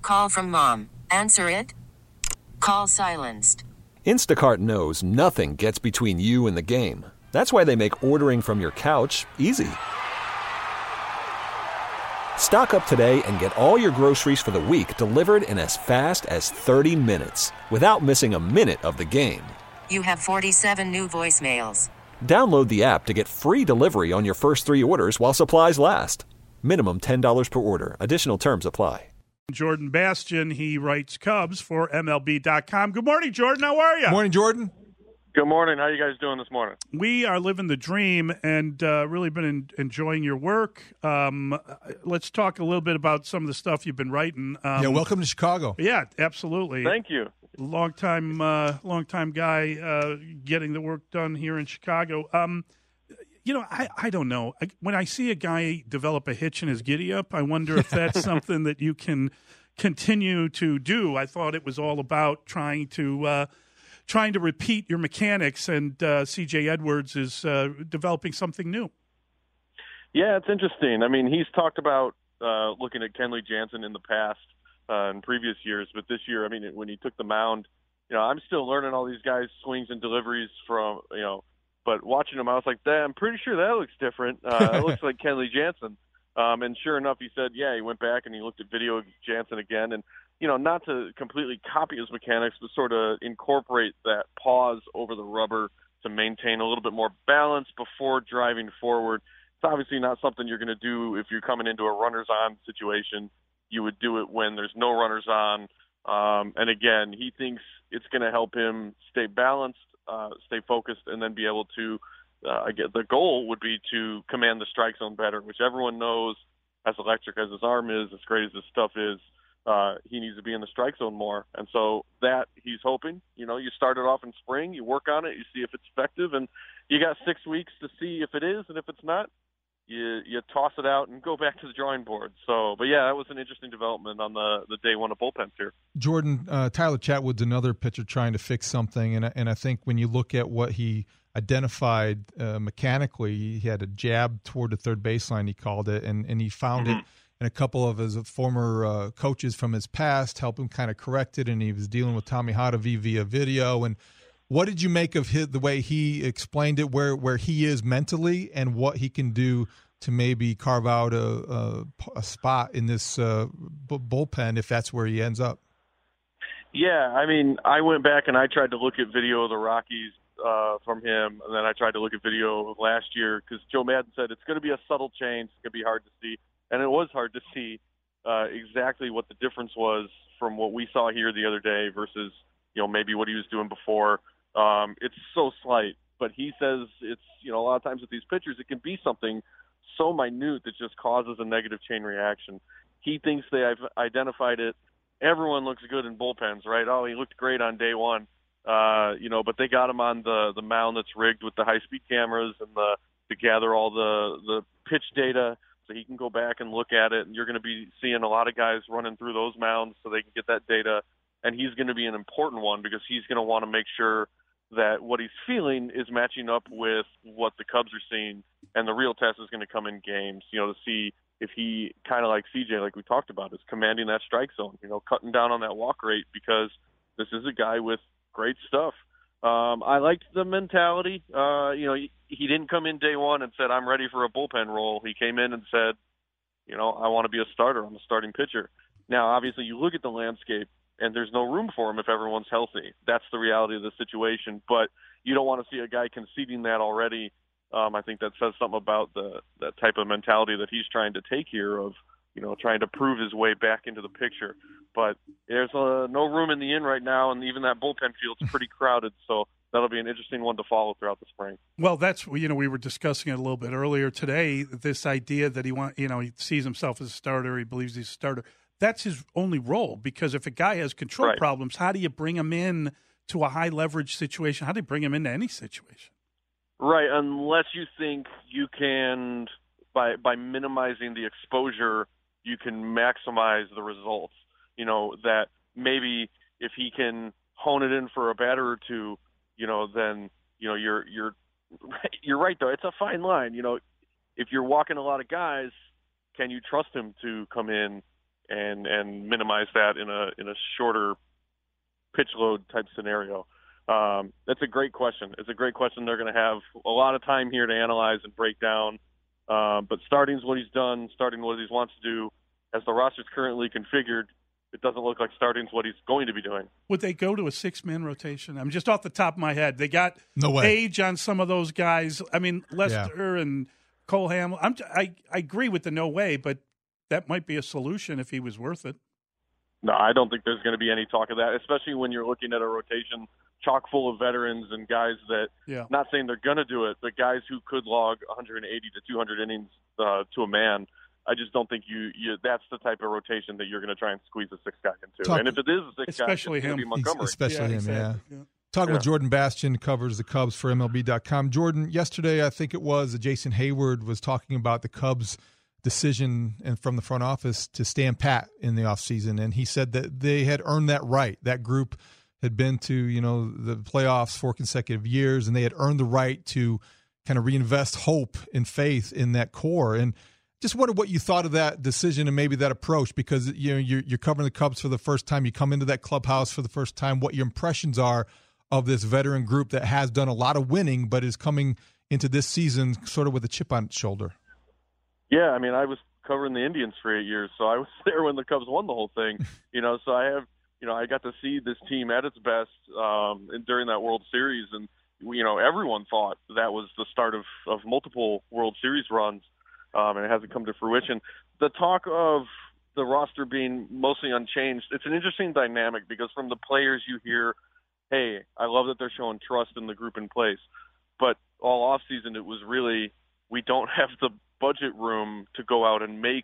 Call from mom. Answer it. Call silenced. Instacart knows nothing gets between you and the game. That's why they make ordering from your couch easy. Stock up today and get all your groceries for the week delivered in as fast as 30 minutes without missing a minute of the game. You have 47 new voicemails. Download the app to get free delivery on your first 3 orders while supplies last. Minimum $10 per order. Additional terms apply. Jordan Bastian, he writes Cubs for MLB.com. Good morning, Jordan. How are you? Morning, Jordan. Good morning. How you guys doing this morning? We are living the dream and really been enjoying your work. Let's talk a little bit about some of the stuff you've been writing. Welcome to Chicago. Yeah, absolutely. Thank you. Long time guy getting the work done here in Chicago. I don't know. When I see a guy develop a hitch in his giddy-up, I wonder if that's something that you can continue to do. I thought it was all about trying to repeat your mechanics, and C.J. Edwards is developing something new. Yeah, it's interesting. I mean, he's talked about looking at Kenley Jansen in the past in previous years, but this year, I mean, when he took the mound, I'm still learning all these guys' swings and deliveries from, but watching him, I was like, I'm pretty sure that looks different. It looks like Kenley Jansen. And sure enough, he said, yeah, he went back and he looked at video of Jansen again. And, not to completely copy his mechanics, but sort of incorporate that pause over the rubber to maintain a little bit more balance before driving forward. It's obviously not something you're going to do if you're coming into a runners-on situation. You would do it when there's no runners on. And again, he thinks it's going to help him stay balanced, stay focused, and then be able to the goal would be to command the strike zone better, which everyone knows, as electric as his arm is, as great as his stuff is, he needs to be in the strike zone more. And so that he's hoping, you start it off in spring, you work on it, you see if it's effective, and you got 6 weeks to see if it is, and if it's not, you toss it out and go back to the drawing board. So, but yeah, that was an interesting development on the day one of bullpens here. Jordan, Tyler Chatwood's another pitcher trying to fix something, and I think when you look at what he identified mechanically, he had a jab toward the third baseline, he called it, and he found it, and a couple of his former coaches from his past helped him kind of correct it, and he was dealing with Tommy Hotovy via video. And what did you make of the way he explained it, where he is mentally and what he can do to maybe carve out a spot in this bullpen if that's where he ends up? Yeah, I mean, I went back and I tried to look at video of the Rockies from him, and then I tried to look at video of last year because Joe Maddon said it's going to be a subtle change. It's going to be hard to see, and it was hard to see exactly what the difference was from what we saw here the other day versus maybe what he was doing before. It's so slight, but he says it's a lot of times with these pitchers it can be something so minute that just causes a negative chain reaction. He thinks they have identified it. Everyone looks good in bullpens, right? Oh, he looked great on day one. But they got him on the mound that's rigged with the high-speed cameras and to gather all the pitch data so he can go back and look at it. And you're going to be seeing a lot of guys running through those mounds so they can get that data. And he's going to be an important one because he's going to want to make sure that what he's feeling is matching up with what the Cubs are seeing. And the real test is going to come in games, to see if he, kind of like CJ, like we talked about, is commanding that strike zone, cutting down on that walk rate, because this is a guy with great stuff. I liked the mentality. He didn't come in day one and said, I'm ready for a bullpen role. He came in and said, I want to be a starter. I'm a starting pitcher. Now, obviously, you look at the landscape, and there's no room for him if everyone's healthy. That's the reality of the situation. But you don't want to see a guy conceding that already. I think that says something about that type of mentality that he's trying to take here of, trying to prove his way back into the picture. But there's no room in the inn right now, and even that bullpen field's pretty crowded. So that'll be an interesting one to follow throughout the spring. Well, that's, we were discussing it a little bit earlier today, this idea that he sees himself as a starter, he believes he's a starter. That's his only role, because if a guy has control problems, how do you bring him in to a high leverage situation? How do you bring him into any situation? Right, unless you think you can, by minimizing the exposure, you can maximize the results. That maybe if he can hone it in for a batter or two, then you're right though. It's a fine line. If you're walking a lot of guys, can you trust him to come in and minimize that in a shorter pitch load type scenario? That's a great question. It's a great question. They're going to have a lot of time here to analyze and break down. But starting's what he's done, starting what he wants to do. As the roster's currently configured, it doesn't look like starting's what he's going to be doing. Would they go to a 6-man rotation? I'm just off the top of my head. They got No way. age on some of those guys. I mean, Lester and Cole Hamels. I agree with the no way, but that might be a solution if he was worth it. No, I don't think there's going to be any talk of that, especially when you're looking at a rotation chock full of veterans and guys that, not saying they're going to do it, but guys who could log 180 to 200 innings to a man. I just don't think you that's the type of rotation that you're going to try and squeeze a sixth guy into. And if it is a sixth guy, it's going to be Montgomery. Especially him, exactly. Talking with Jordan Bastian, covers the Cubs for MLB.com. Jordan, yesterday I think it was Jason Hayward was talking about the Cubs' decision and from the front office to stand pat in the offseason, and he said that they had earned that right. That group had been to the playoffs 4 consecutive years, and they had earned the right to kind of reinvest hope and faith in that core. And just wonder what you thought of that decision and maybe that approach, because you're covering the Cubs for the first time. You come into that clubhouse for the first time. What your impressions are of this veteran group that has done a lot of winning, but is coming into this season sort of with a chip on its shoulder. Yeah, I mean, I was covering the Indians for 8 years, so I was there when the Cubs won the whole thing. So I have, I got to see this team at its best during that World Series, and everyone thought that was the start of multiple World Series runs. And it hasn't come to fruition. The talk of the roster being mostly unchanged, it's an interesting dynamic because from the players you hear, hey, I love that they're showing trust in the group in place. But all offseason it was really, we don't have the budget room to go out and make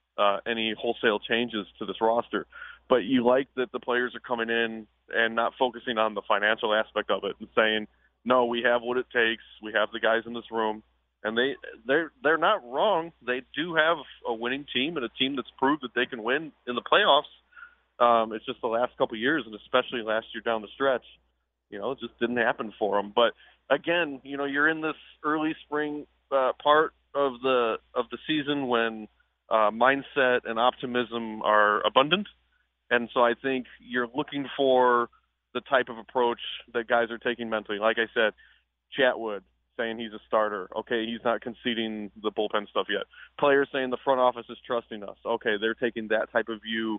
any wholesale changes to this roster. But you like that the players are coming in and not focusing on the financial aspect of it and saying, no, we have what it takes. We have the guys in this room. And they're not wrong. They do have a winning team and a team that's proved that they can win in the playoffs. It's just the last couple of years, and especially last year down the stretch, it just didn't happen for them. But again, you're in this early spring part of the season when mindset and optimism are abundant, and so I think you're looking for the type of approach that guys are taking mentally. Like I said, Chatwood saying he's a starter. Okay, he's not conceding the bullpen stuff yet. Players saying the front office is trusting us. Okay, they're taking that type of view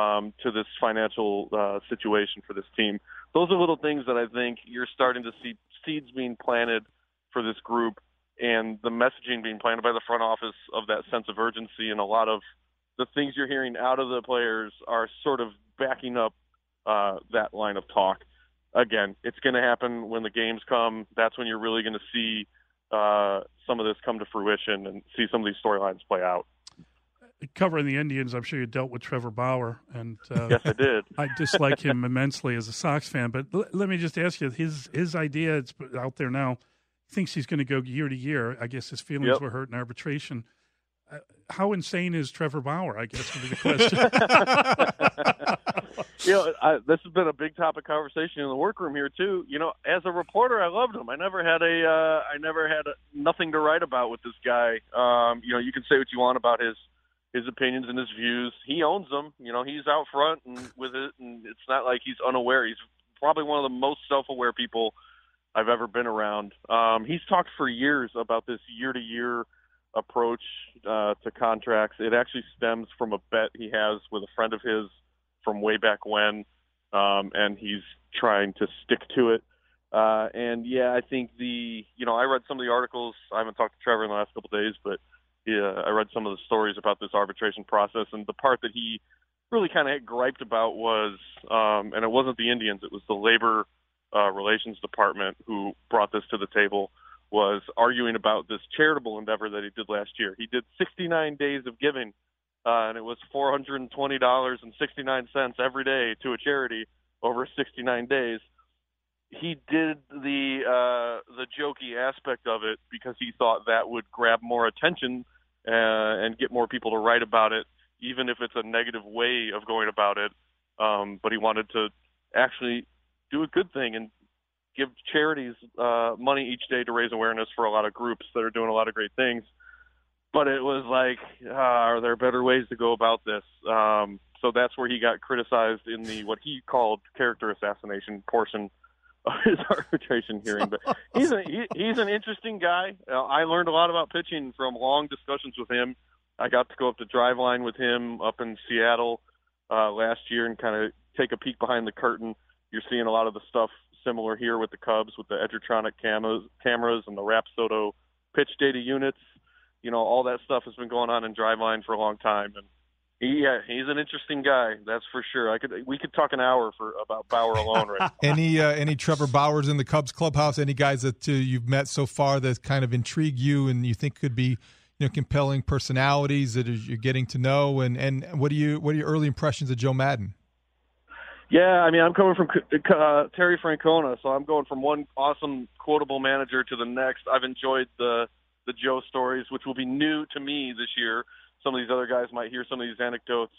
to this financial situation for this team. Those are little things that I think you're starting to see seeds being planted for this group and the messaging being planted by the front office of that sense of urgency, and a lot of the things you're hearing out of the players are sort of backing up that line of talk. Again, it's going to happen when the games come. That's when you're really going to see some of this come to fruition and see some of these storylines play out. Covering the Indians, I'm sure you dealt with Trevor Bauer. And yes, I did. I dislike him immensely as a Sox fan. But let me just ask you, his idea, it's out there now, thinks he's going to go year to year. I guess his feelings were hurt in arbitration. How insane is Trevor Bauer, I guess, would be the question. This has been a big topic conversation in the workroom here too. As a reporter, I loved him. I never had nothing to write about with this guy. You can say what you want about his opinions and his views. He owns them. He's out front and with it, and it's not like he's unaware. He's probably one of the most self-aware people I've ever been around. He's talked for years about this year-to-year approach to contracts. It actually stems from a bet he has with a friend of his from way back when, and he's trying to stick to it. I think I read some of the articles. I haven't talked to Trevor in the last couple of days, but I read some of the stories about this arbitration process, and the part that he really kind of griped about was, and it wasn't the Indians, it was the Labor Relations Department who brought this to the table, was arguing about this charitable endeavor that he did last year. He did 69 days of giving, and it was $420.69 every day to a charity over 69 days. He did the jokey aspect of it because he thought that would grab more attention and get more people to write about it, even if it's a negative way of going about it. But he wanted to actually do a good thing and give charities money each day to raise awareness for a lot of groups that are doing a lot of great things. but it was like, are there better ways to go about this? So that's where he got criticized in the what he called character assassination portion of his arbitration hearing. But he's an interesting guy. I learned a lot about pitching from long discussions with him. I got to go up to Driveline with him up in Seattle last year and kind of take a peek behind the curtain. You're seeing a lot of the stuff similar here with the Cubs with the Edgertronic cameras and the Rapsodo pitch data units. You know, all that stuff has been going on in Driveline for a long time, and he's an interesting guy, that's for sure. We could talk an hour about Bauer alone right now. Any Trevor Bauers in the Cubs clubhouse? Any guys that you've met so far that kind of intrigue you and you think could be, compelling personalities that you're getting to know? And what are your early impressions of Joe Maddon? Yeah, I mean, I'm coming from Terry Francona, so I'm going from one awesome quotable manager to the next. I've enjoyed the Joe stories, which will be new to me this year. Some of these other guys might hear some of these anecdotes,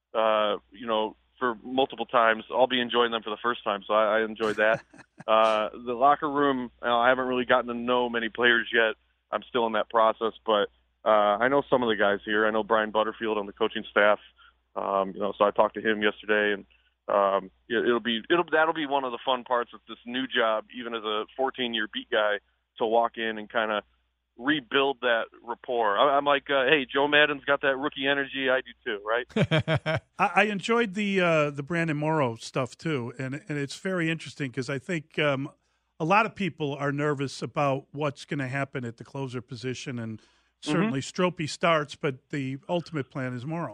for multiple times. I'll be enjoying them for the first time, so I enjoyed that. The locker room, I haven't really gotten to know many players yet. I'm still in that process, but I know some of the guys here. I know Brian Butterfield on the coaching staff, so I talked to him yesterday, and that'll be one of the fun parts of this new job, even as a 14-year beat guy, to walk in and kind of rebuild that rapport. I'm like, hey, Joe Maddon's got that rookie energy. I do too, right? I enjoyed the Brandon Morrow stuff too, and it's very interesting because I think a lot of people are nervous about what's going to happen at the closer position, and certainly Stropey starts, but the ultimate plan is Morrow.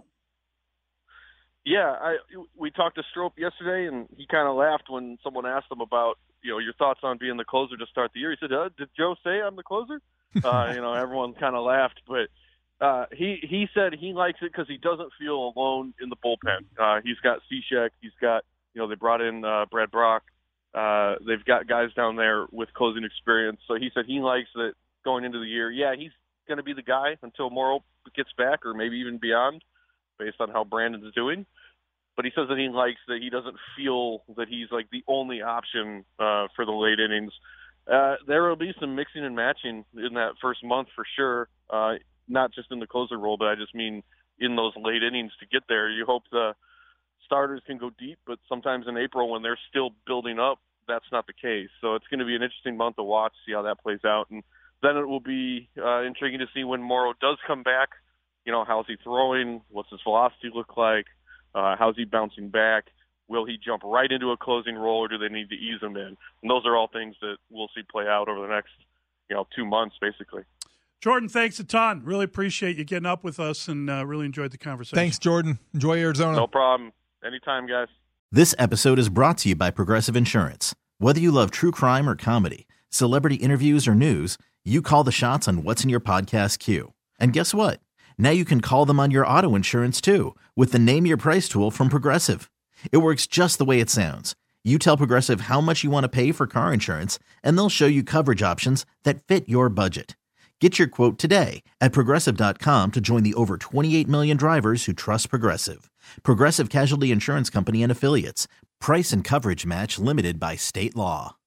Yeah, we talked to Strop yesterday, and he kind of laughed when someone asked him about your thoughts on being the closer to start the year. He said, "Did Joe say I'm the closer?" Everyone kind of laughed, but he said he likes it because he doesn't feel alone in the bullpen. He's got Cishek, he's got they brought in Brad Brock. They've got guys down there with closing experience, so he said he likes it going into the year. Yeah, he's going to be the guy until Morrow gets back, or maybe even beyond, based on how Brandon's doing. But he says that he likes that he doesn't feel that he's like the only option for the late innings. There will be some mixing and matching in that first month for sure, not just in the closer role, but I just mean in those late innings to get there. You hope the starters can go deep, but sometimes in April when they're still building up, that's not the case. So it's going to be an interesting month to watch, see how that plays out. And then it will be intriguing to see when Morrow does come back. How's he throwing? What's his velocity look like? How's he bouncing back? Will he jump right into a closing role, or do they need to ease him in? And those are all things that we'll see play out over the next, 2 months, basically. Jordan, thanks a ton. Really appreciate you getting up with us, and really enjoyed the conversation. Thanks, Jordan. Enjoy Arizona. No problem. Anytime, guys. This episode is brought to you by Progressive Insurance. Whether you love true crime or comedy, celebrity interviews or news, you call the shots on what's in your podcast queue. And guess what? Now you can call them on your auto insurance too, with the Name Your Price tool from Progressive. It works just the way it sounds. You tell Progressive how much you want to pay for car insurance, and they'll show you coverage options that fit your budget. Get your quote today at Progressive.com to join the over 28 million drivers who trust Progressive. Progressive Casualty Insurance Company and Affiliates. Price and coverage match limited by state law.